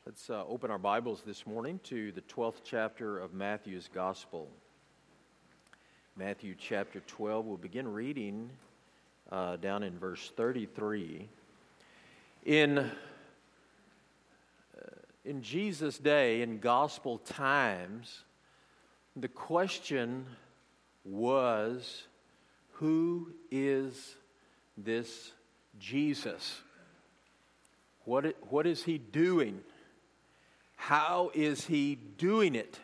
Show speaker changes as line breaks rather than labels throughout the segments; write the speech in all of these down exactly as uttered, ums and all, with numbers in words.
Let's uh, open our Bibles this morning to the twelfth chapter of Matthew's Gospel. Matthew chapter twelve, we'll begin reading uh, down in verse thirty-three. In, uh, in Jesus' day, in gospel times, the question was, who is this Jesus? What, what is he doing? How is he doing it?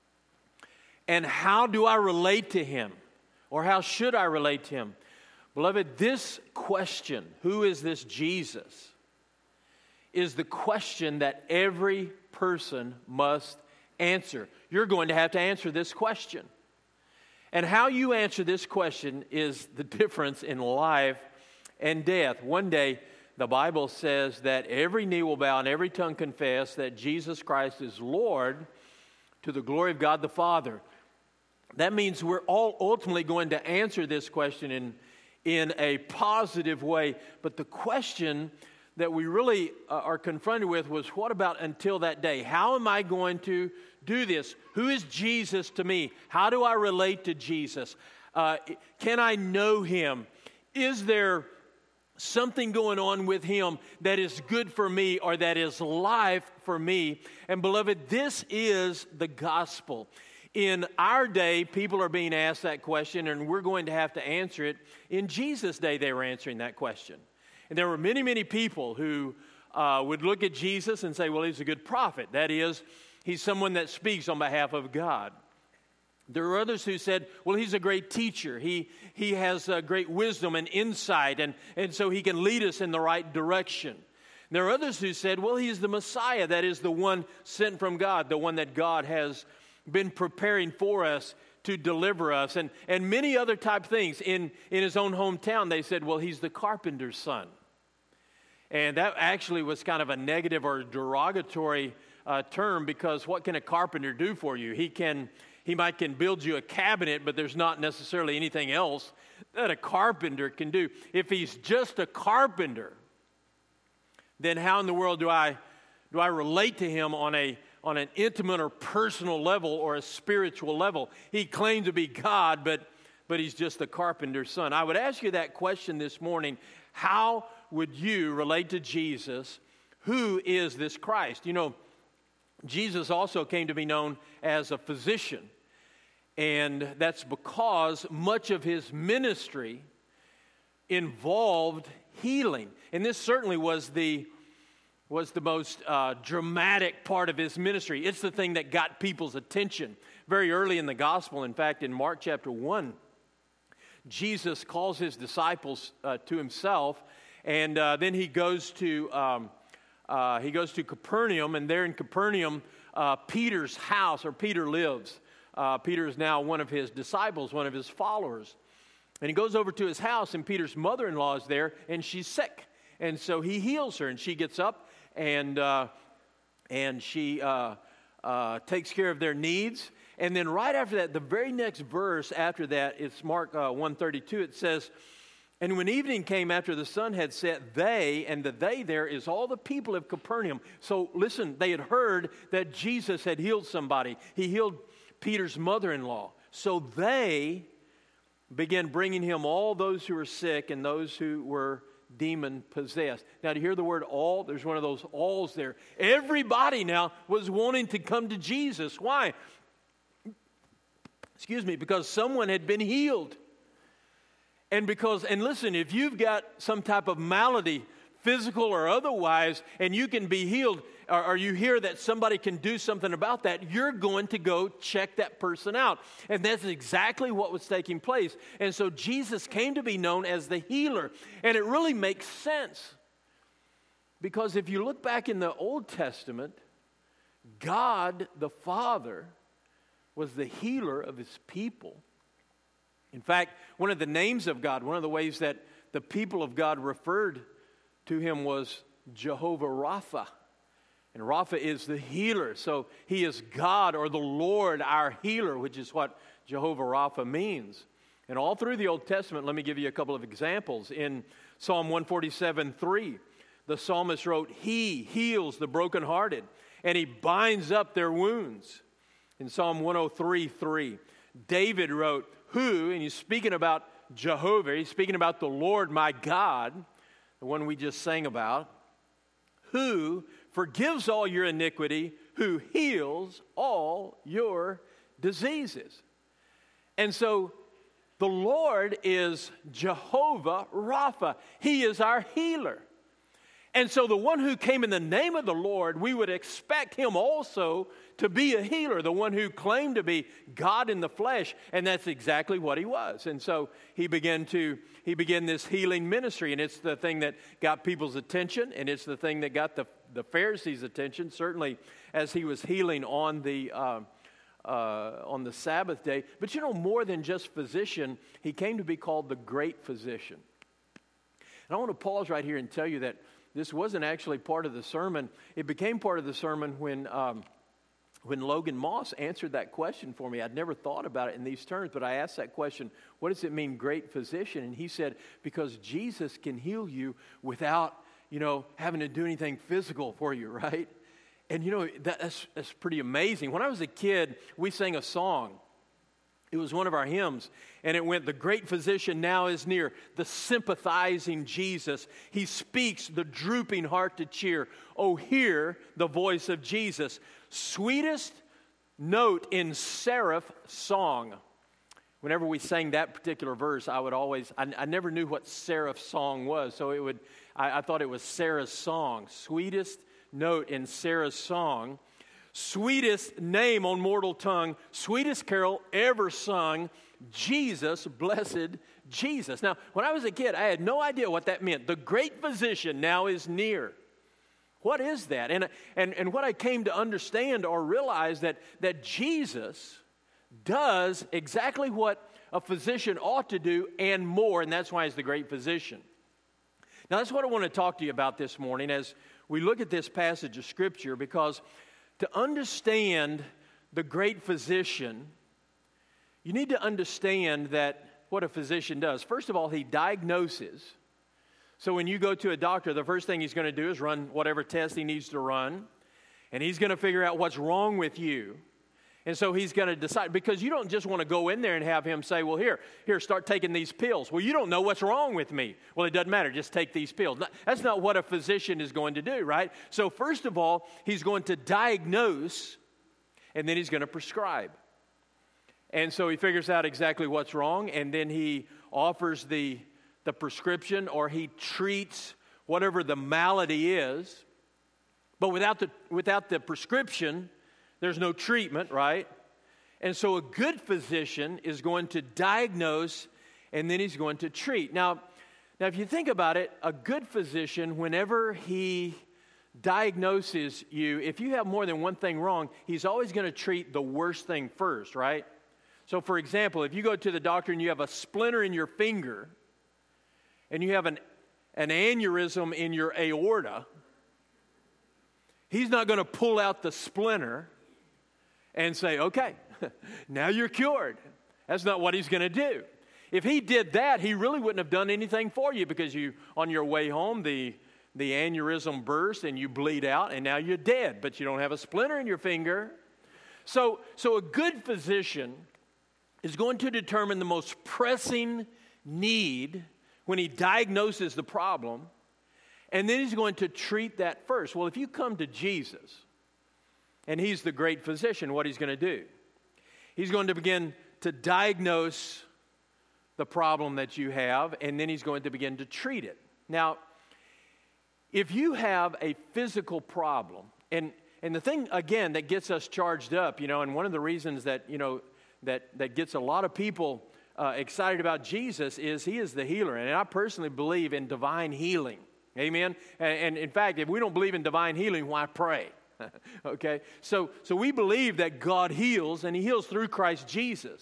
And how do I relate to him? Or how should I relate to him? Beloved, this question, who is this Jesus, is the question that every person must answer. You're going to have to answer this question. And how you answer this question is the difference in life and death. One day, the Bible says that every knee will bow and every tongue confess that Jesus Christ is Lord to the glory of God the Father. That means we're all ultimately going to answer this question in, in a positive way. But the question that we really uh, are confronted with was, what about until that day? How am I going to do this? Who is Jesus to me? How do I relate to Jesus? Uh, can I know him? Is there something going on with him that is good for me or that is life for me? And beloved, this is the gospel. In our day, people are being asked that question, and we're going to have to answer it. In Jesus' day, they were answering that question. And there were many, many people who uh, would look at Jesus and say, well, he's a good prophet. That is, he's someone that speaks on behalf of God. There are others who said, well, he's a great teacher. He he has uh, great wisdom and insight, and, and so he can lead us in the right direction. There are others who said, well, he's the Messiah. That is the one sent from God, the one that God has been preparing for us to deliver us, and, and many other type things. In, in his own hometown, they said, well, he's the carpenter's son. And that actually was kind of a negative or derogatory uh, term, because what can a carpenter do for you? He can... He might can build you a cabinet, but there's not necessarily anything else that a carpenter can do. If he's just a carpenter, then how in the world do I do I relate to him on a on an intimate or personal level or a spiritual level? He claimed to be God, but but he's just a carpenter's son. I would ask you that question this morning. How would you relate to Jesus? Who is this Christ? You know, Jesus also came to be known as a physician. And that's because much of his ministry involved healing. And this certainly was the, was the most uh, dramatic part of his ministry. It's the thing that got people's attention. Very early in the gospel, in fact, in Mark chapter one, Jesus calls his disciples uh, to himself. And uh, then he goes to... Um, Uh, he goes to Capernaum, and there in Capernaum, uh, Peter's house, or Peter lives. Uh, Peter is now one of his disciples, one of his followers. And he goes over to his house, and Peter's mother-in-law is there, and she's sick. And so he heals her, and she gets up, and uh, and she uh, uh, takes care of their needs. And then right after that, the very next verse after that, it's Mark uh, one thirty-two, it says, and when evening came after the sun had set, they, and the they there is all the people of Capernaum. So listen, they had heard that Jesus had healed somebody. He healed Peter's mother-in-law. So they began bringing him all those who were sick and those who were demon-possessed. Now, to hear the word all, there's one of those alls there. Everybody now was wanting to come to Jesus. Why? Excuse me, because someone had been healed. And because, and listen, if you've got some type of malady, physical or otherwise, and you can be healed, or, or you hear that somebody can do something about that, you're going to go check that person out. And that's exactly what was taking place. And so Jesus came to be known as the healer. And it really makes sense. Because if you look back in the Old Testament, God the Father was the healer of his people. In fact, one of the names of God, one of the ways that the people of God referred to him was Jehovah Rapha. And Rapha is the healer. So he is God, or the Lord, our healer, which is what Jehovah Rapha means. And all through the Old Testament, let me give you a couple of examples. In Psalm one forty-seven three, the psalmist wrote, "He heals the brokenhearted and he binds up their wounds. In Psalm one oh three, three, David wrote, who, and he's speaking about Jehovah, he's speaking about the Lord my God, the one we just sang about, who forgives all your iniquity, who heals all your diseases. And so the Lord is Jehovah Rapha. He is our healer. And so the one who came in the name of the Lord, we would expect him also to be a healer, the one who claimed to be God in the flesh, and that's exactly what he was. And so he began to he began this healing ministry, and it's the thing that got people's attention, and it's the thing that got the, the Pharisees' attention, certainly as he was healing on the uh, uh, on the Sabbath day. But you know, more than just physician, he came to be called the great physician. And I want to pause right here and tell you that this wasn't actually part of the sermon. It became part of the sermon when um, when Logan Moss answered that question for me. I'd never thought about it in these terms, but I asked that question, what does it mean, great physician? And he said, because Jesus can heal you without, you know, having to do anything physical for you, right? And, you know, that, that's, that's pretty amazing. When I was a kid, we sang a song. It was one of our hymns, and it went, the great physician now is near, the sympathizing Jesus. He speaks the drooping heart to cheer. Oh, hear the voice of Jesus. Sweetest note in seraph song. Whenever we sang that particular verse, I would always, I, I never knew what seraph song was, so it would, I, I thought it was Sarah's song. Sweetest note in Sarah's song. Sweetest name on mortal tongue, sweetest carol ever sung, Jesus, blessed Jesus. Now, when I was a kid, I had no idea what that meant. The great physician now is near. What is that? And, and, and what I came to understand or realize that, that Jesus does exactly what a physician ought to do and more, and that's why he's the great physician. Now, that's what I want to talk to you about this morning as we look at this passage of Scripture, because to understand the great physician, you need to understand that what a physician does. First of all, he diagnoses. So when you go to a doctor, the first thing he's going to do is run whatever test he needs to run, and he's going to figure out what's wrong with you. And so he's going to decide, because you don't just want to go in there and have him say, well, here, here, start taking these pills. Well, you don't know what's wrong with me. Well, it doesn't matter. Just take these pills. That's not what a physician is going to do, right? So first of all, he's going to diagnose, and then he's going to prescribe. And so he figures out exactly what's wrong, and then he offers the, the prescription, or he treats whatever the malady is. But without the, without the prescription, there's no treatment, right? And so a good physician is going to diagnose, and then he's going to treat. Now, now, if you think about it, a good physician, whenever he diagnoses you, if you have more than one thing wrong, he's always going to treat the worst thing first, right? So, for example, if you go to the doctor and you have a splinter in your finger, and you have an, an aneurysm in your aorta, he's not going to pull out the splinter and say, okay, now you're cured. That's not what he's going to do. If he did that, he really wouldn't have done anything for you, because you, on your way home, the, the aneurysm burst and you bleed out, and now you're dead, but you don't have a splinter in your finger. So, so a good physician is going to determine the most pressing need when he diagnoses the problem, and then he's going to treat that first. Well, if you come to Jesus, and he's the great physician, what he's going to do? He's going to begin to diagnose the problem that you have, and then he's going to begin to treat it. Now, if you have a physical problem, and, and the thing, again, that gets us charged up, you know, and one of the reasons that, you know, that, that gets a lot of people uh, excited about Jesus is he is the healer. And I personally believe in divine healing. Amen? And, and in fact, if we don't believe in divine healing, why pray? Okay, so so we believe that God heals, and he heals through Christ Jesus.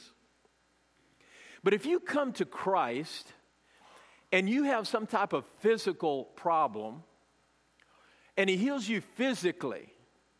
But if you come to Christ and you have some type of physical problem, and he heals you physically,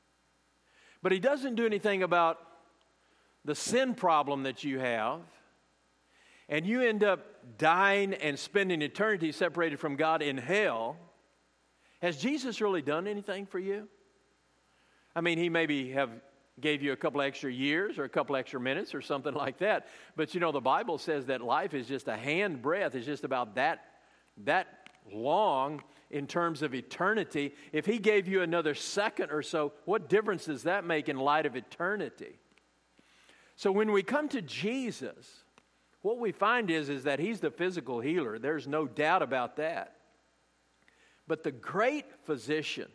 but he doesn't do anything about the sin problem that you have, and you end up dying and spending eternity separated from God in hell, has Jesus really done anything for you? I mean, he maybe have gave you a couple extra years or a couple extra minutes or something like that. But you know, the Bible says that life is just a handbreadth. It's just about that, that long in terms of eternity. If he gave you another second or so, what difference does that make in light of eternity? So when we come to Jesus, what we find is, is that he's the physical healer. There's no doubt about that. But the great physician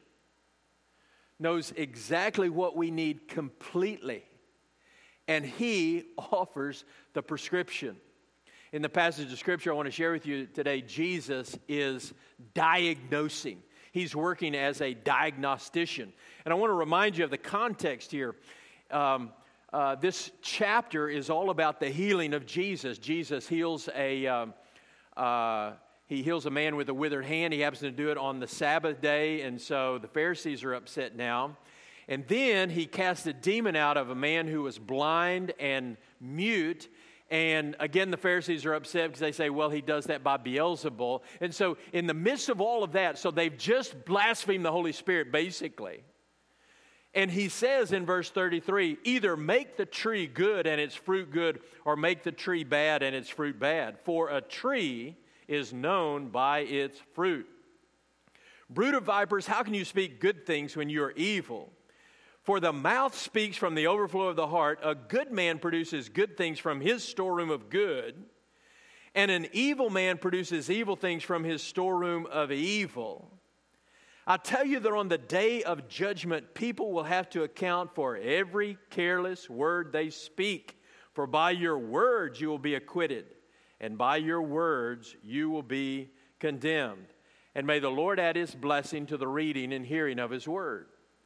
knows exactly what we need completely, and he offers the prescription. In the passage of Scripture I want to share with you today, Jesus is diagnosing. He's working as a diagnostician. And I want to remind you of the context here. Um, uh, this chapter is all about the healing of Jesus. Jesus heals a... Um, uh, He heals a man with a withered hand. He happens to do it on the Sabbath day, and so the Pharisees are upset now. And then he casts a demon out of a man who was blind and mute. And again, the Pharisees are upset because they say, well, he does that by Beelzebul. And so in the midst of all of that, so they've just blasphemed the Holy Spirit, basically. And he says in verse thirty-three, either make the tree good and its fruit good, or make the tree bad and its fruit bad. For a tree is known by its fruit. Brood of vipers, how can you speak good things when you are evil? For the mouth speaks from the overflow of the heart. A good man produces good things from his storeroom of good, and an evil man produces evil things from his storeroom of evil. I tell you that on the day of judgment, people will have to account for every careless word they speak. For by your words you will be acquitted, and by your words you will be condemned. And may the Lord add his blessing to the reading and hearing of his word.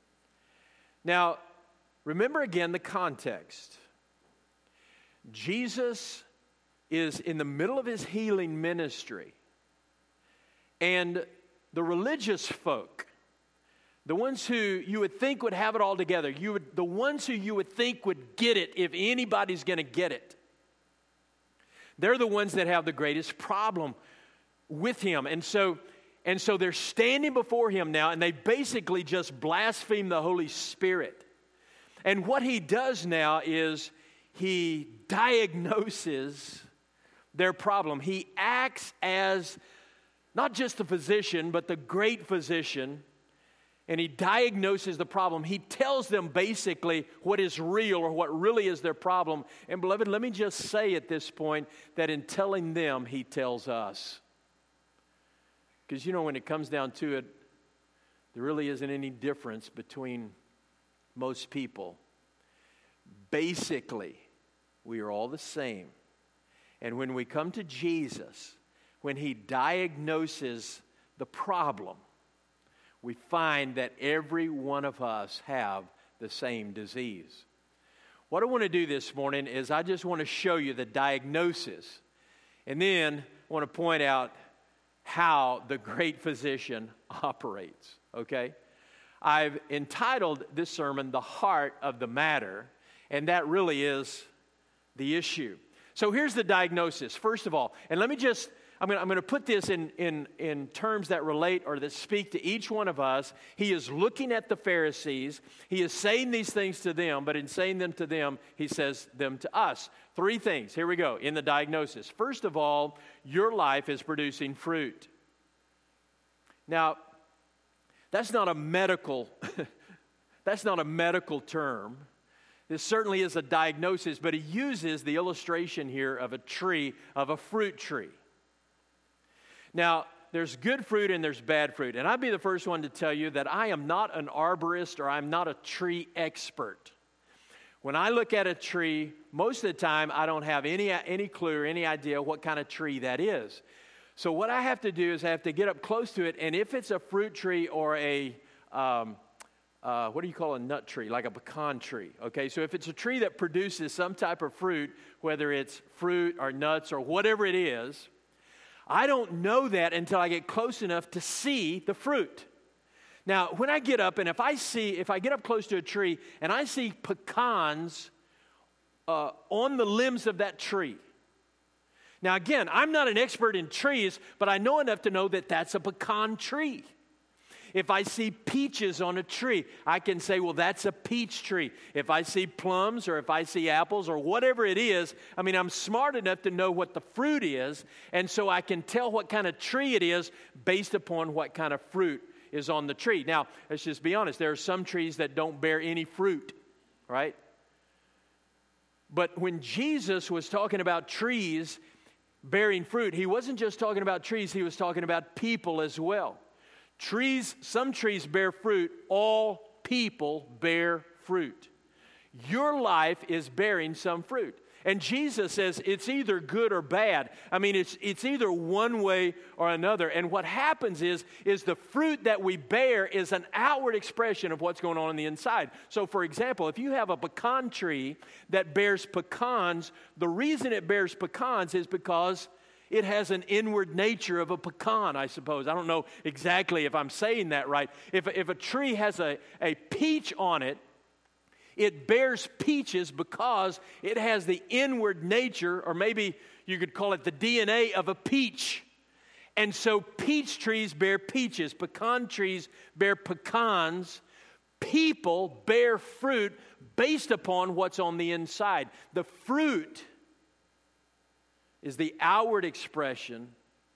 Now, remember again the context. Jesus is in the middle of his healing ministry. And the religious folk, the ones who you would think would have it all together, you would, the ones who you would think would get it if anybody's going to get it, they're the ones that have the greatest problem with him. And so, and so they're standing before him now, and they basically just blaspheme the Holy Spirit. And what he does now is he diagnoses their problem. He acts as not just the physician, but the great physician, and he diagnoses the problem. He tells them basically what is real or what really is their problem. And beloved, let me just say at this point that in telling them, he tells us. Because you know, when it comes down to it, there really isn't any difference between most people. Basically, we are all the same. And when we come to Jesus, when he diagnoses the problem, we find that every one of us have the same disease. What I want to do this morning is I just want to show you the diagnosis, and then I want to point out how the great physician operates, okay? I've entitled this sermon, The Heart of the Matter, and that really is the issue. So here's the diagnosis, first of all, and let me just I'm going, to, I'm going to put this in, in, in terms that relate or that speak to each one of us. He is looking at the Pharisees. He is saying these things to them, but in saying them to them, he says them to us. Three things. Here we go in the diagnosis. First of all, your life is producing fruit. Now, that's not a medical, that's not a medical term. This certainly is a diagnosis, but he uses the illustration here of a tree, of a fruit tree. Now, there's good fruit and there's bad fruit. And I'd be the first one to tell you that I am not an arborist or I'm not a tree expert. When I look at a tree, most of the time I don't have any, any clue or any idea what kind of tree that is. So what I have to do is I have to get up close to it, and if it's a fruit tree or a, um, uh, what do you call a nut tree? Like a pecan tree, okay? So if it's a tree that produces some type of fruit, whether it's fruit or nuts or whatever it is, I don't know that until I get close enough to see the fruit. Now, when I get up and if I see, if I get up close to a tree and I see pecans uh, on the limbs of that tree. Now, again, I'm not an expert in trees, but I know enough to know that that's a pecan tree. If I see peaches on a tree, I can say, well, that's a peach tree. If I see plums or if I see apples or whatever it is, I mean, I'm smart enough to know what the fruit is, and so I can tell what kind of tree it is based upon what kind of fruit is on the tree. Now, let's just be honest. There are some trees that don't bear any fruit, right? But when Jesus was talking about trees bearing fruit, he wasn't just talking about trees, he was talking about people as well. Trees, some trees bear fruit, all people bear fruit. Your life is bearing some fruit. And Jesus says it's either good or bad. I mean, it's it's either one way or another. And what happens is, is the fruit that we bear is an outward expression of what's going on on the inside. So, for example, if you have a pecan tree that bears pecans, the reason it bears pecans is because it has an inward nature of a pecan, I suppose. I don't know exactly if I'm saying that right. If, if a tree has a, a peach on it, it bears peaches because it has the inward nature, or maybe you could call it the D N A of a peach. And so peach trees bear peaches, pecan trees bear pecans. People bear fruit based upon what's on the inside. The fruit is the outward expression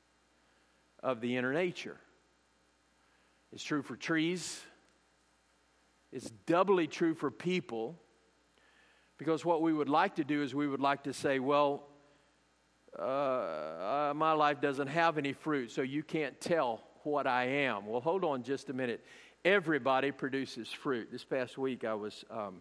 of the inner nature. It's true for trees. It's doubly true for people, because what we would like to do is we would like to say, well, uh, uh, my life doesn't have any fruit, so you can't tell what I am. Well, hold on just a minute. Everybody produces fruit. This past week I was um,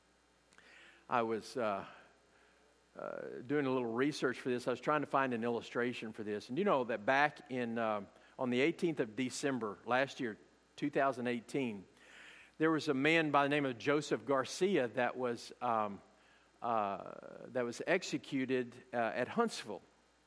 I was uh, uh, doing a little research for this. I was trying to find an illustration for this. And you know that back in uh, on the eighteenth of December last year, two thousand eighteen, there was a man by the name of Joseph Garcia that was um, uh, that was executed uh, at Huntsville.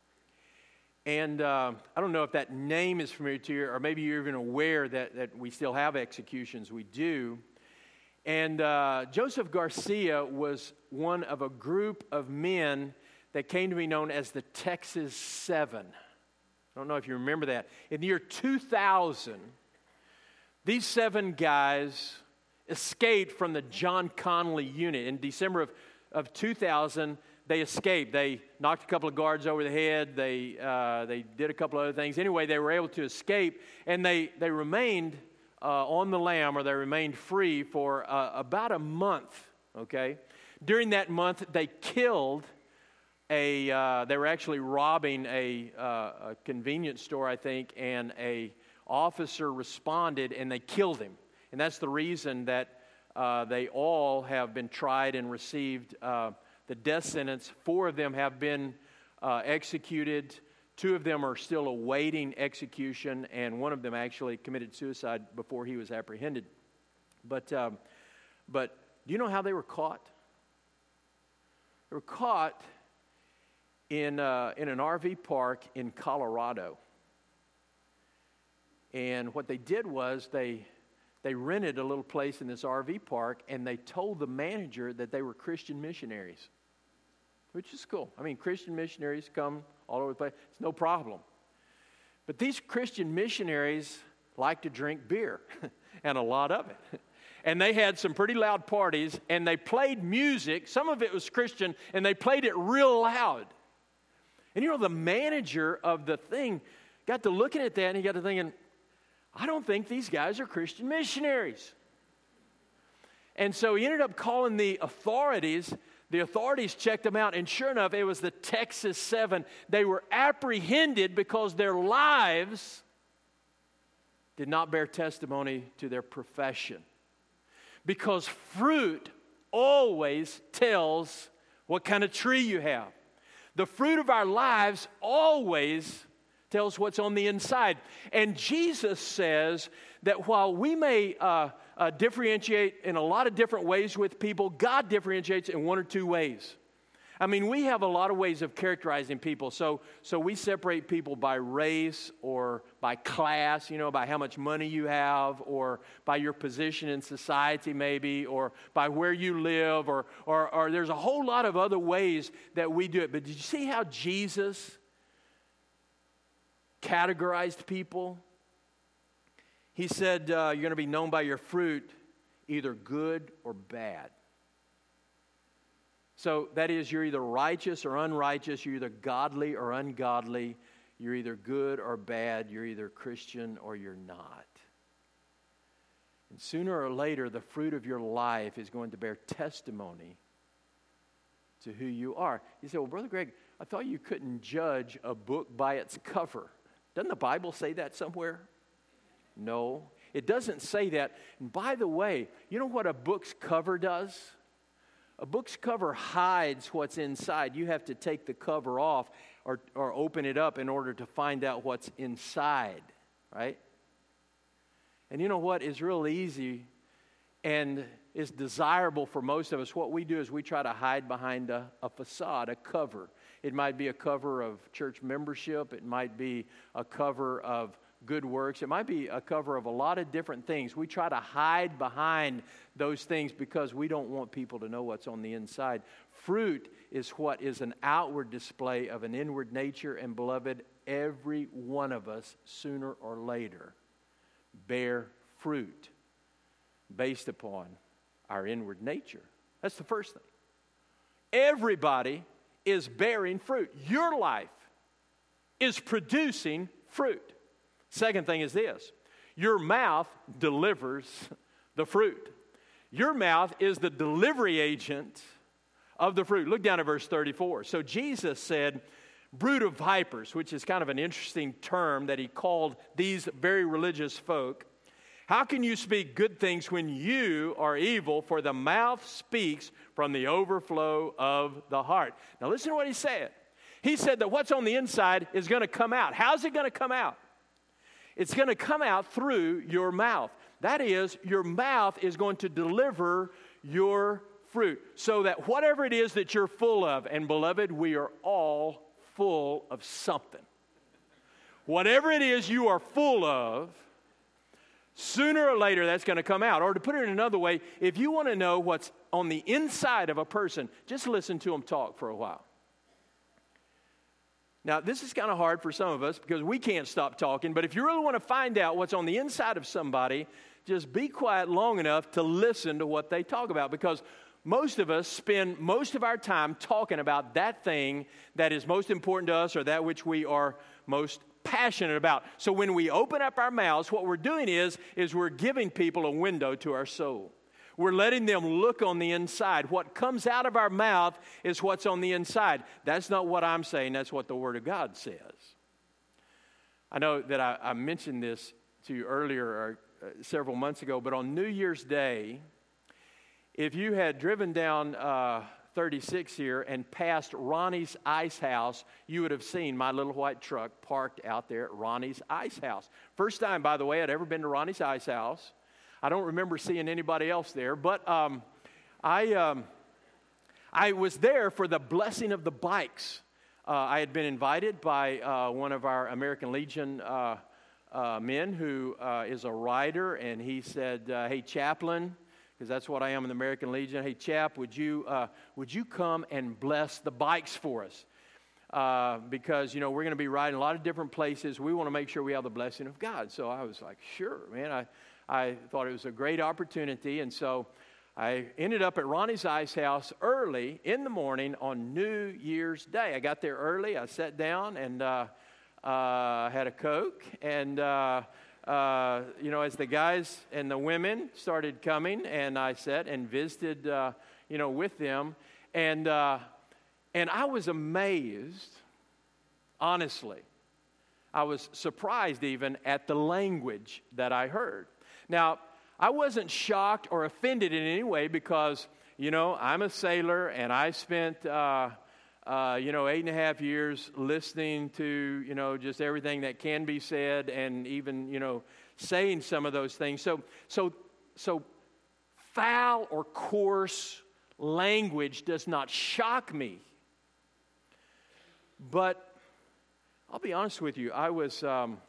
And uh, I don't know if that name is familiar to you, or maybe you're even aware that, that we still have executions. We do. And uh, Joseph Garcia was one of a group of men that came to be known as the Texas Seven. I don't know if you remember that. In the year two thousand, these seven guys escaped from the John Connally unit. In December of, of two thousand, they escaped. They knocked a couple of guards over the head. They uh, they did a couple of other things. Anyway, they were able to escape, and they, they remained uh, on the lam, or they remained free for uh, about a month, okay? During that month, they killed a, uh, they were actually robbing a, uh, a convenience store, I think, and a officer responded, and they killed him. And that's the reason that uh, they all have been tried and received uh, the death sentence. Four of them have been uh, executed. Two of them are still awaiting execution, and one of them actually committed suicide before he was apprehended. But, um, but do you know how they were caught? They were caught in uh, in an R V park in Colorado. And what they did was they they rented a little place in this R V park, and they told the manager that they were Christian missionaries, which is cool. I mean, Christian missionaries come all over the place. It's no problem. But these Christian missionaries like to drink beer, and a lot of it. And they had some pretty loud parties, and they played music. Some of it was Christian, and they played it real loud. And you know, the manager of the thing got to looking at that, and he got to thinking, I don't think these guys are Christian missionaries. And so he ended up calling the authorities. The authorities checked them out, and sure enough, it was the Texas Seven. They were apprehended because their lives did not bear testimony to their profession. Because fruit always tells what kind of tree you have. The fruit of our lives always tells what's on the inside. And Jesus says that while we may uh, uh, differentiate in a lot of different ways with people, God differentiates in one or two ways. I mean, we have a lot of ways of characterizing people. So, so we separate people by race or by class, you know, by how much money you have, or by your position in society maybe, or by where you live, or, or, or there's a whole lot of other ways that we do it. But did you see how Jesus categorized people? He said, uh, you're going to be known by your fruit, either good or bad. So that is, you're either righteous or unrighteous, you're either godly or ungodly, you're either good or bad, you're either Christian or you're not. And sooner or later, the fruit of your life is going to bear testimony to who you are. You say, well, Brother Greg, I thought you couldn't judge a book by its cover. Doesn't the Bible say that somewhere? No, it doesn't say that. And by the way, you know what a book's cover does? A book's cover hides what's inside. You have to take the cover off or, or open it up in order to find out what's inside, right? And you know what is real easy and is desirable for most of us? What we do is we try to hide behind a, a facade, a cover. It might be a cover of church membership. It might be a cover of good works. It might be a cover of a lot of different things. We try to hide behind those things because we don't want people to know what's on the inside. Fruit is what is an outward display of an inward nature, and beloved, every one of us, sooner or later, bear fruit based upon our inward nature. That's the first thing. Everybody is bearing fruit. Your life is producing fruit. Second thing is this: your mouth delivers the fruit. Your mouth is the delivery agent of the fruit. Look down at verse thirty-four. So Jesus said, brood of vipers, which is kind of an interesting term that he called these very religious folk. How can you speak good things when you are evil? For the mouth speaks from the overflow of the heart. Now listen to what he said. He said that what's on the inside is going to come out. How's it going to come out? It's going to come out through your mouth. That is, your mouth is going to deliver your fruit. So that whatever it is that you're full of, and beloved, we are all full of something. Whatever it is you are full of, sooner or later that's going to come out. Or to put it in another way, if you want to know what's on the inside of a person, just listen to them talk for a while. Now, this is kind of hard for some of us because we can't stop talking, but if you really want to find out what's on the inside of somebody, just be quiet long enough to listen to what they talk about, because most of us spend most of our time talking about that thing that is most important to us or that which we are most passionate about. So when we open up our mouths, what we're doing is, is we're giving people a window to our soul. We're letting them look on the inside. What comes out of our mouth is what's on the inside. That's not what I'm saying. That's what the Word of God says. I know that I, I mentioned this to you earlier or uh, several months ago, but on New Year's Day, if you had driven down uh, thirty-six here and passed Ronnie's Ice House, you would have seen my little white truck parked out there at Ronnie's Ice House. First time, by the way, I'd ever been to Ronnie's Ice House. I don't remember seeing anybody else there, but um, I um, I was there for the blessing of the bikes. Uh, I had been invited by uh, one of our American Legion uh, uh, men who uh, is a rider, and he said, uh, "Hey, chaplain," because that's what I am in the American Legion. "Hey, chap, would you uh, would you come and bless the bikes for us? Uh, because you know we're going to be riding a lot of different places. We want to make sure we have the blessing of God." So I was like, "Sure, man." I I thought it was a great opportunity, and so I ended up at Ronnie's Ice House early in the morning on New Year's Day. I got there early. I sat down and uh, uh, had a Coke, and uh, uh, you know, as the guys and the women started coming, and I sat and visited, uh, you know, with them, and uh, and I was amazed, honestly. I was surprised even at the language that I heard. Now, I wasn't shocked or offended in any way because, you know, I'm a sailor and I spent, uh, uh, you know, eight and a half years listening to, you know, just everything that can be said and even, you know, saying some of those things. So, so, so foul or coarse language does not shock me. But I'll be honest with you, I was... Um,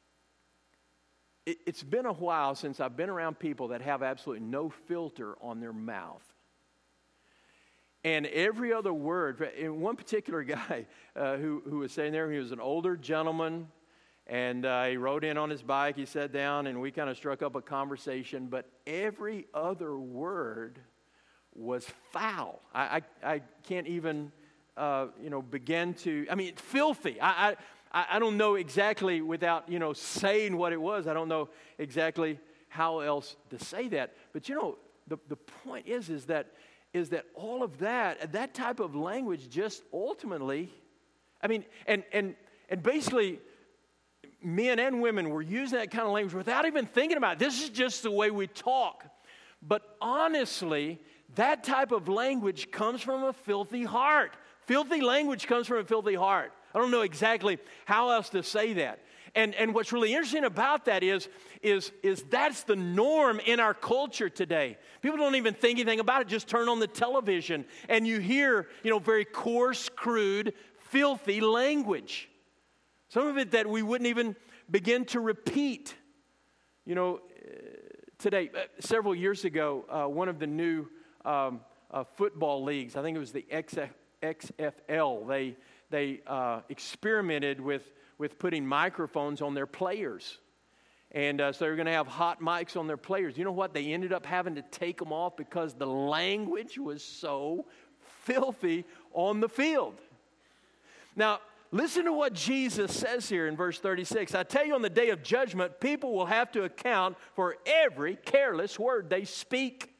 It's been a while since I've been around people that have absolutely no filter on their mouth. And every other word, and one particular guy uh, who, who was saying there, he was an older gentleman, And uh, he rode in on his bike, he sat down, and we kind of struck up a conversation. But every other word was foul. I, I, I can't even, uh, you know, begin to, I mean, filthy. I, I, I don't know exactly, without, you know, saying what it was, I don't know exactly how else to say that. But, you know, the, the point is, is that, is that all of that, that type of language just ultimately, I mean, and and and basically, men and women were using that kind of language without even thinking about it. This is just the way we talk. But honestly, that type of language comes from a filthy heart. Filthy language comes from a filthy heart. I don't know exactly how else to say that. And and what's really interesting about that is, is, is that's the norm in our culture today. People don't even think anything about it. Just turn on the television and you hear, you know, very coarse, crude, filthy language. Some of it that we wouldn't even begin to repeat. You know, today, uh, several years ago, uh, one of the new um, uh, football leagues, I think it was the X F L, they, they uh, experimented with with putting microphones on their players. And uh, so they were going to have hot mics on their players. You know what? They ended up having to take them off because the language was so filthy on the field. Now, listen to what Jesus says here in verse thirty-six. I tell you, on the day of judgment, people will have to account for every careless word they speak.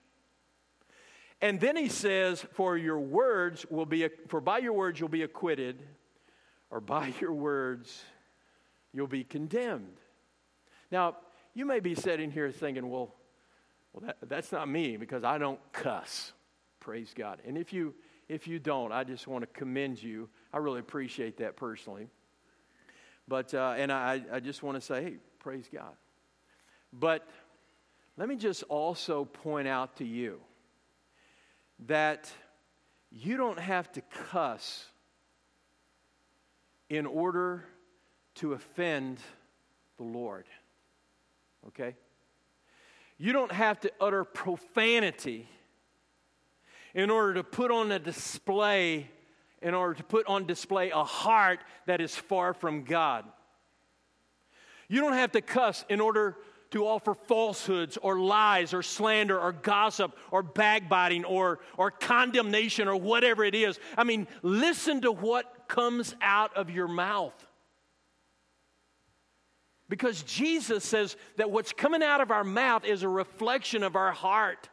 And then he says, for your words will be, for by your words you'll be acquitted, or by your words, you'll be condemned. Now, you may be sitting here thinking, well, well that, that's not me because I don't cuss. Praise God. And if you if you don't, I just want to commend you. I really appreciate that personally. But, uh, and I, I just want to say, hey, praise God. But let me just also point out to you that you don't have to cuss in order to offend the Lord, okay? You don't have to utter profanity in order to put on a display, in order to put on display a heart that is far from God. You don't have to cuss in order to offer falsehoods or lies or slander or gossip or backbiting or, or condemnation or whatever it is. I mean, listen to what comes out of your mouth. Because Jesus says that what's coming out of our mouth is a reflection of our heart.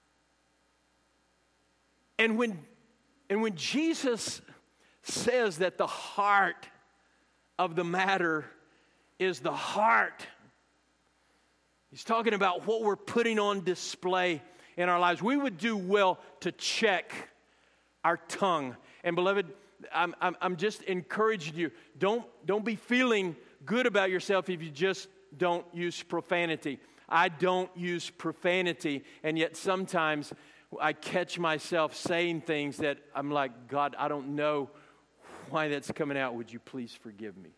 And when, and when Jesus says that the heart of the matter is the heart, he's talking about what we're putting on display in our lives. We would do well to check our tongue. And beloved, I'm, I'm, I'm just encouraging you, don't, don't be feeling good about yourself if you just don't use profanity. I don't use profanity, and yet sometimes I catch myself saying things that I'm like, God, I don't know why that's coming out. Would you please forgive me?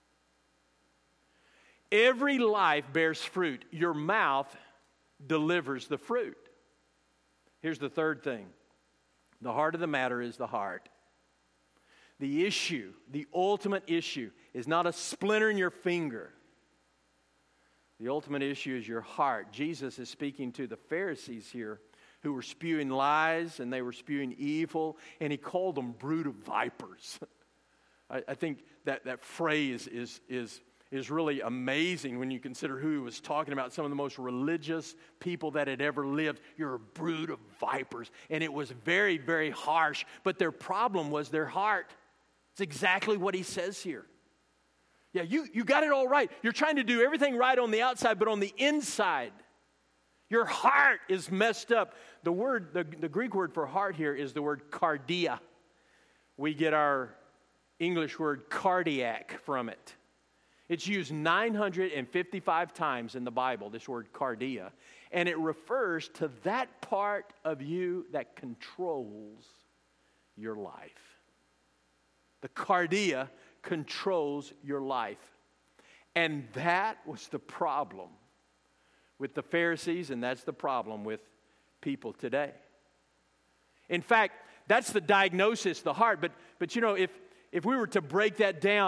Every life bears fruit. Your mouth delivers the fruit. Here's the third thing. The heart of the matter is the heart. The issue, the ultimate issue, is not a splinter in your finger. The ultimate issue is your heart. Jesus is speaking to the Pharisees here who were spewing lies and they were spewing evil, and he called them brood of vipers. I, I think that, that phrase is, is, is really amazing when you consider who he was talking about, some of the most religious people that had ever lived. You're a brood of vipers. And it was very, very harsh, but their problem was their heart. It's exactly what he says here. Yeah, you, you got it all right. You're trying to do everything right on the outside, but on the inside, your heart is messed up. The word, the, the Greek word for heart here is the word cardia. We get our English word cardiac from it. It's used nine hundred fifty-five times in the Bible, this word cardia, and it refers to that part of you that controls your life. The cardia controls your life. And that was the problem with the Pharisees, and that's the problem with people today. In fact, that's the diagnosis, the heart. But, but you know, if, if we were to break that down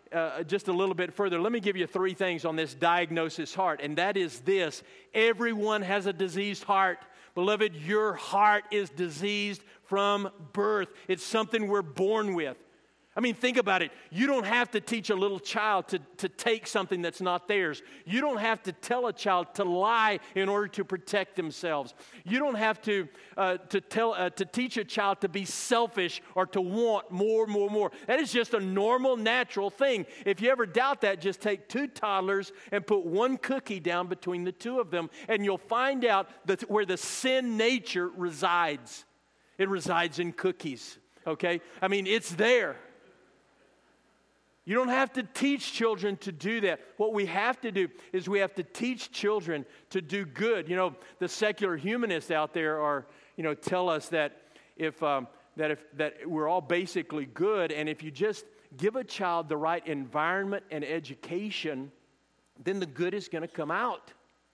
uh, just a little bit further, let me give you three things on this diagnosis heart, and that is this. Everyone has a diseased heart. Beloved, your heart is diseased from birth. It's something we're born with. I mean, think about it. You don't have to teach a little child to, to take something that's not theirs. You don't have to tell a child to lie in order to protect themselves. You don't have to uh, to tell uh, to teach a child to be selfish or to want more, more, more. That is just a normal, natural thing. If you ever doubt that, just take two toddlers and put one cookie down between the two of them, and you'll find out that where the sin nature resides. It resides in cookies. Okay? I mean, it's there. You don't have to teach children to do that. What we have to do is we have to teach children to do good. You know, the secular humanists out there are, you know, tell us that if um, that if that we're all basically good, and if you just give a child the right environment and education, then the good is going to come out.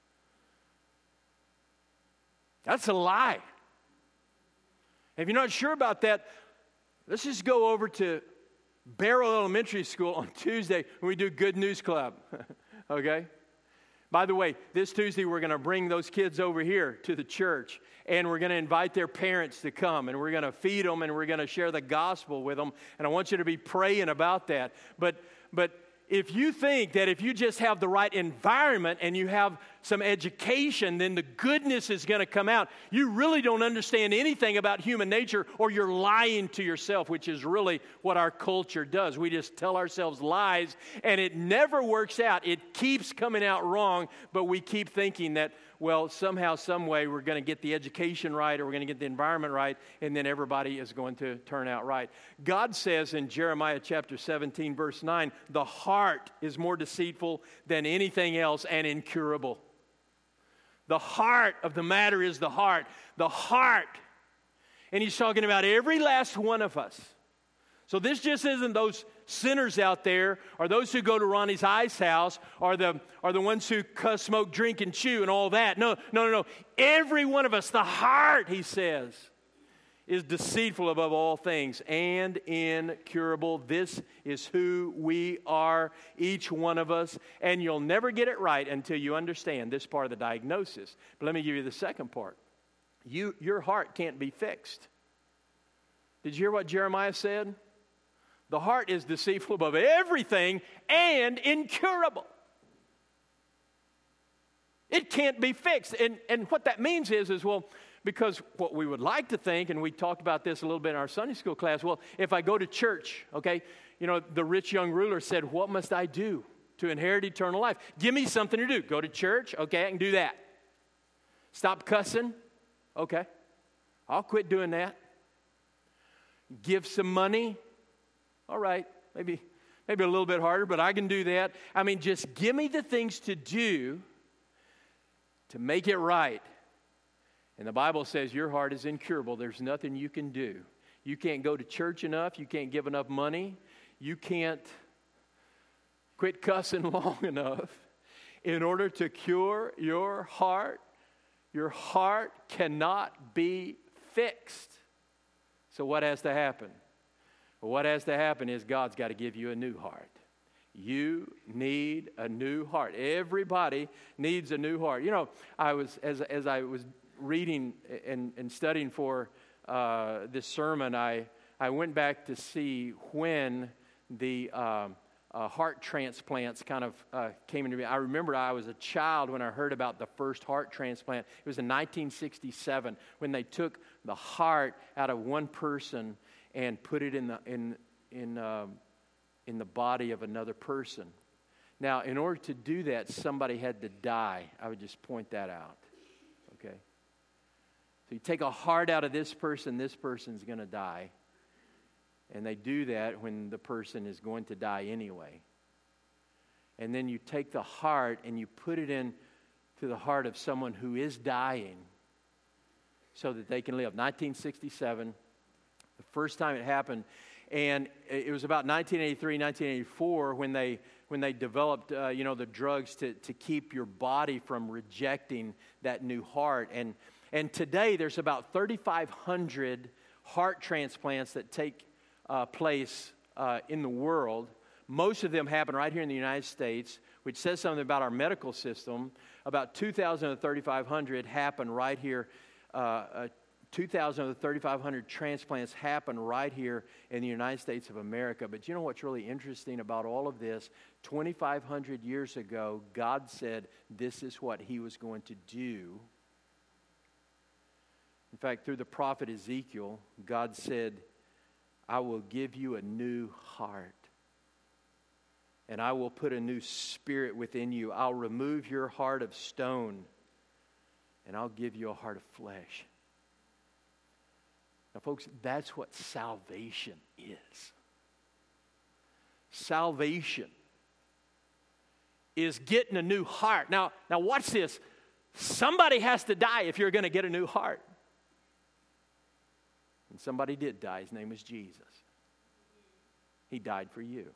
That's a lie. If you're not sure about that, let's just go over to Barrow Elementary School on Tuesday when we do Good News Club, okay? By the way, this Tuesday we're going to bring those kids over here to the church, and we're going to invite their parents to come, and we're going to feed them, and we're going to share the gospel with them, and I want you to be praying about that. But, but if you think that if you just have the right environment and you have some education, then the goodness is going to come out, you really don't understand anything about human nature, or you're lying to yourself, which is really what our culture does. We just tell ourselves lies, and it never works out. It keeps coming out wrong, but we keep thinking that, well, somehow, some way, we're going to get the education right, or we're going to get the environment right, and then everybody is going to turn out right. God says in Jeremiah chapter seventeen, verse nine, the heart is more deceitful than anything else and incurable. The heart of the matter is the heart. The heart. And he's talking about every last one of us. So this just isn't those sinners out there, or those who go to Ronnie's Ice House, or the, or the ones who cuss, smoke, drink, and chew, and all that. No, no, no, no. Every one of us, the heart, he says, is deceitful above all things and incurable. This is who we are, each one of us, and you'll never get it right until you understand this part of the diagnosis. But let me give you the second part. You, your heart can't be fixed. Did you hear what Jeremiah said? The heart is deceitful above everything and incurable. It can't be fixed. And, and what that means is, is, well, because what we would like to think, and we talked about this a little bit in our Sunday school class, well, if I go to church, okay, you know, the rich young ruler said, what must I do to inherit eternal life? Give me something to do. Go to church, okay, I can do that. Stop cussing, okay, I'll quit doing that. Give some money, all right, maybe, maybe a little bit harder, but I can do that. I mean, just give me the things to do to make it right. And the Bible says your heart is incurable. There's nothing you can do. You can't go to church enough. You can't give enough money. You can't quit cussing long enough in order to cure your heart. Your heart cannot be fixed. So what has to happen? Well, what has to happen is God's got to give you a new heart. You need a new heart. Everybody needs a new heart. You know, I was as as I was reading and, and studying for uh, this sermon, I, I went back to see when the um, uh, heart transplants kind of uh, came into me. I remember I was a child when I heard about the first heart transplant. It was in nineteen sixty-seven when they took the heart out of one person and put it in the in in um, in the body of another person. Now, in order to do that, somebody had to die. I would just point that out. Okay. So you take a heart out of this person, this person's going to die. And they do that when the person is going to die anyway. And then you take the heart and you put it in to the heart of someone who is dying so that they can live. nineteen sixty-seven, the first time it happened. And it was about nineteen eighty-three, nineteen eighty-four when they when they developed, uh, you know, the drugs to, to keep your body from rejecting that new heart. And And today, there's about thirty-five hundred heart transplants that take uh, place uh, in the world. Most of them happen right here in the United States, which says something about our medical system. About two thousand of the thirty-five hundred happen right here. Uh, uh, two thousand of the thirty-five hundred transplants happen right here in the United States of America. But you know what's really interesting about all of this? twenty-five hundred years ago, God said this is what He was going to do. In fact, through the prophet Ezekiel, God said, I will give you a new heart. And I will put a new spirit within you. I'll remove your heart of stone. And I'll give you a heart of flesh. Now, folks, that's what salvation is. Salvation is getting a new heart. Now, now watch this. Somebody has to die if you're going to get a new heart. And somebody did die. His name was Jesus. He died for you.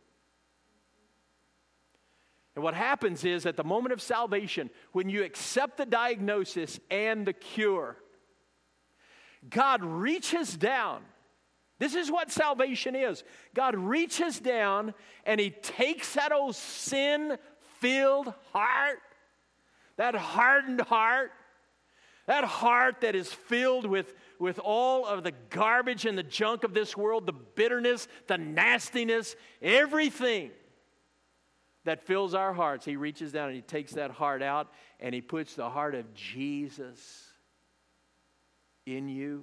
And what happens is at the moment of salvation, when you accept the diagnosis and the cure, God reaches down. This is what salvation is. God reaches down and He takes that old sin-filled heart, that hardened heart, that heart that is filled with, with all of the garbage and the junk of this world, the bitterness, the nastiness, everything that fills our hearts. He reaches down and He takes that heart out and He puts the heart of Jesus in you.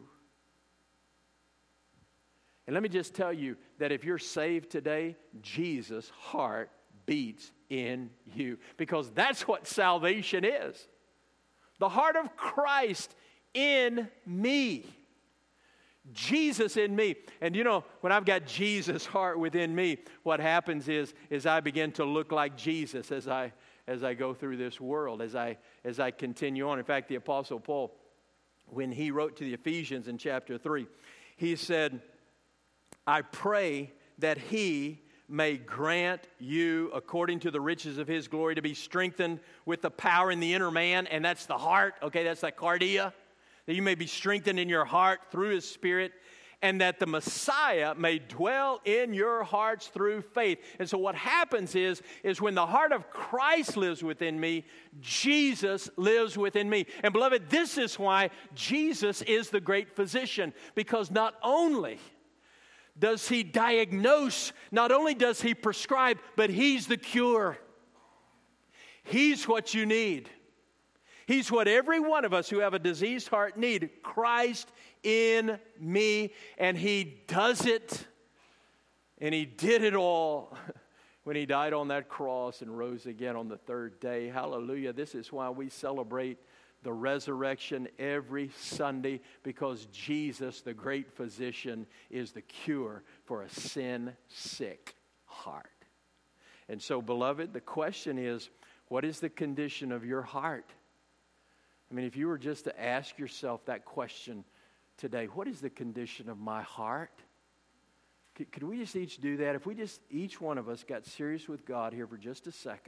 And let me just tell you that if you're saved today, Jesus' heart beats in you. Because that's what salvation is. The heart of Christ in me. Jesus in me. And you know, when I've got Jesus' heart within me, what happens is, is I begin to look like Jesus as I as I go through this world, as I as I continue on. In fact, the Apostle Paul, when he wrote to the Ephesians in chapter three, he said, I pray that He may grant you, according to the riches of His glory, to be strengthened with the power in the inner man, and that's the heart, okay, that's that cardia, that you may be strengthened in your heart through His Spirit, and that the Messiah may dwell in your hearts through faith. And so what happens is, is when the heart of Christ lives within me, Jesus lives within me. And beloved, this is why Jesus is the great physician, because not only does He diagnose, not only does He prescribe, but He's the cure. He's what you need. He's what every one of us who have a diseased heart need. Christ in me. And He does it. And He did it all when He died on that cross and rose again on the third day. Hallelujah. This is why we celebrate the resurrection every Sunday, because Jesus, the great physician, is the cure for a sin-sick heart. And so, beloved, the question is, what is the condition of your heart? I mean, if you were just to ask yourself that question today, what is the condition of my heart? Could, could we just each do that? If we just, each one of us got serious with God here for just a second,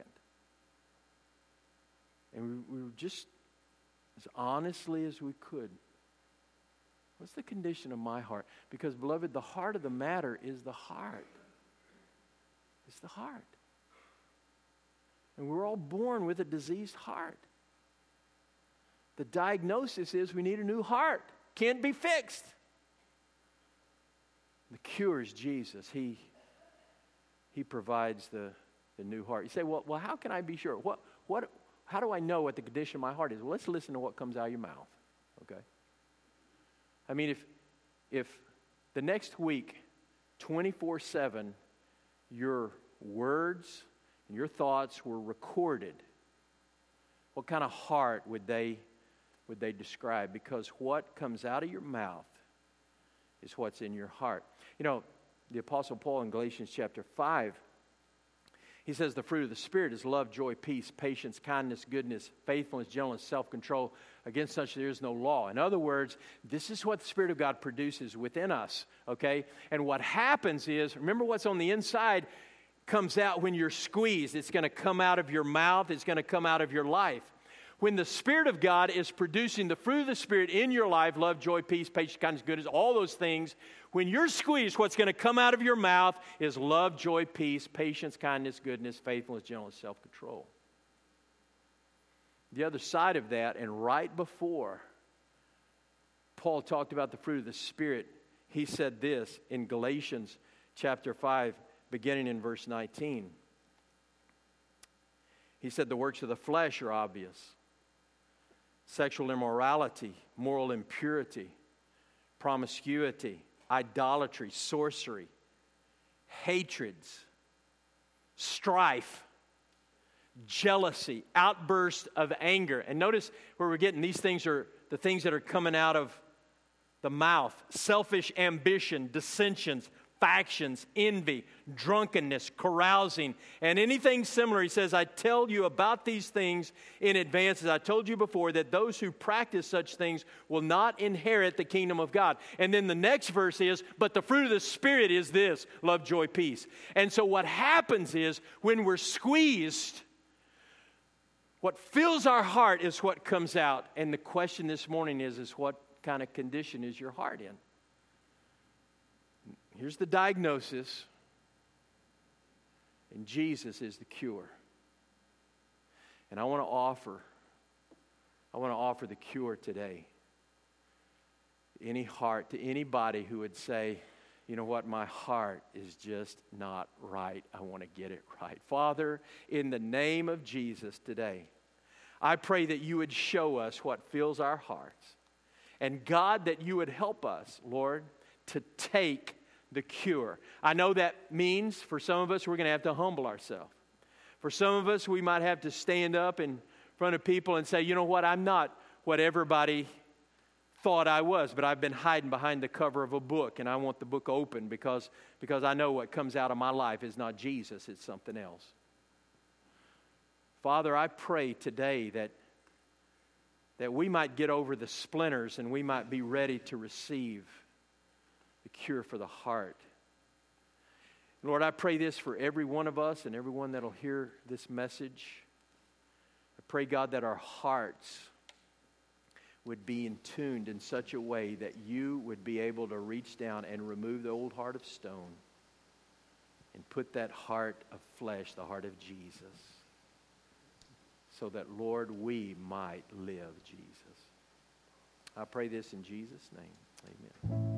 and we, we were just as honestly as we could, what's the condition of my heart? Because, beloved, the heart of the matter is the heart. It's the heart. And we're all born with a diseased heart. The diagnosis is we need a new heart. Can't be fixed. The cure is Jesus. He, he provides the, the new heart. You say, well, well, how can I be sure? What, what, how do I know what the condition of my heart is? Well, let's listen to what comes out of your mouth, okay? I mean, if, if the next week, twenty-four seven, your words and your thoughts were recorded, what kind of heart would they, would they describe? Because what comes out of your mouth is what's in your heart. You know, the Apostle Paul in Galatians chapter five, he says the fruit of the Spirit is love, joy, peace, patience, kindness, goodness, faithfulness, gentleness, self-control. Against such there is no law. In other words, this is what the Spirit of God produces within us, okay? And what happens is, remember what's on the inside comes out when you're squeezed. It's going to come out of your mouth. It's going to come out of your life. When the Spirit of God is producing the fruit of the Spirit in your life, love, joy, peace, patience, kindness, goodness, all those things, when you're squeezed, what's going to come out of your mouth is love, joy, peace, patience, kindness, goodness, faithfulness, gentleness, self-control. The other side of that, and right before Paul talked about the fruit of the Spirit, he said this in Galatians chapter five, beginning in verse nineteen. He said the works of the flesh are obvious: sexual immorality, moral impurity, promiscuity, idolatry, sorcery, hatreds, strife, jealousy, outburst of anger. And notice where we're getting these things are the things that are coming out of the mouth: selfish ambition, dissensions, factions, envy, drunkenness, carousing, and anything similar. He says, I tell you about these things in advance, as I told you before, that those who practice such things will not inherit the kingdom of God. And then the next verse is, but the fruit of the Spirit is this: love, joy, peace. And so what happens is, when we're squeezed, what fills our heart is what comes out. And the question this morning is, is what kind of condition is your heart in? Here's the diagnosis, and Jesus is the cure. And I want to offer, I want to offer the cure today. Any heart, to anybody who would say, you know what, my heart is just not right. I want to get it right. Father, in the name of Jesus today, I pray that you would show us what fills our hearts. And God, that you would help us, Lord, to take the cure. I know that means for some of us we're going to have to humble ourselves. For some of us we might have to stand up in front of people and say, you know what, I'm not what everybody thought I was, but I've been hiding behind the cover of a book, and I want the book open because, because I know what comes out of my life is not Jesus, it's something else. Father, I pray today that, that we might get over the splinters and we might be ready to receive the cure for the heart. Lord, I pray this for every one of us and everyone that'll hear this message. I pray, God, that our hearts would be in tuned in such a way that you would be able to reach down and remove the old heart of stone and put that heart of flesh, the heart of Jesus, so that, Lord, we might live Jesus. I pray this in Jesus' name. Amen.